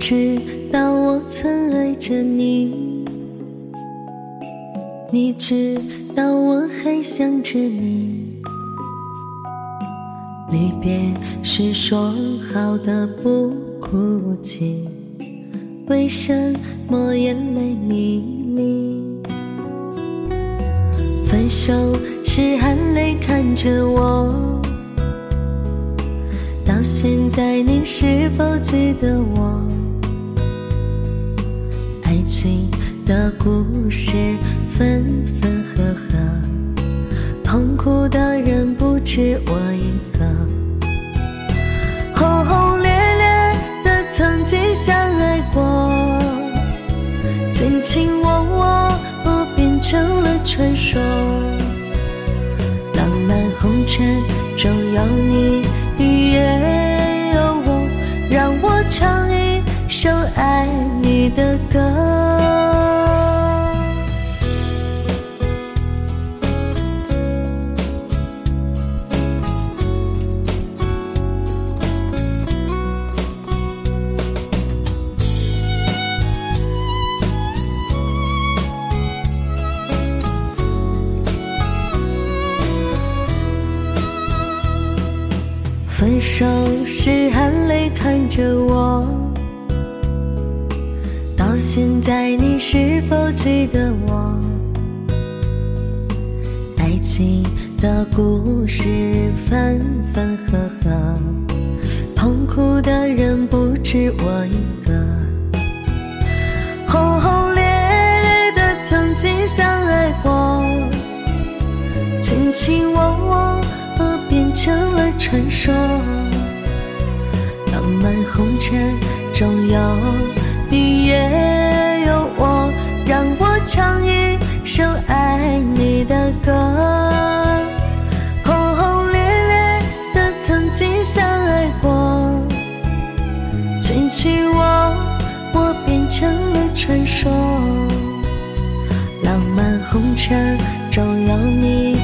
知道我曾爱着你，你知道我还想着你。离别时说好的不哭泣，为什么眼泪迷离？分手时含泪看着我，到现在你是否记得我？爱情的故事分分合合，痛苦的人不止我一个。轰轰烈烈的曾经相爱过，卿卿我我不变成了传说。浪漫红尘中有你也有我，让我唱一首爱你的歌。分手时含泪看着我，到现在你是否记得我？爱情的故事分分合合，痛苦的人不止我一个。轰轰烈烈的曾经相爱过，卿卿我我变成了传说。浪漫红尘中有你也有我，让我唱一首爱你的歌。轰轰烈烈的曾经相爱过，卿卿我变成了传说。浪漫红尘中有你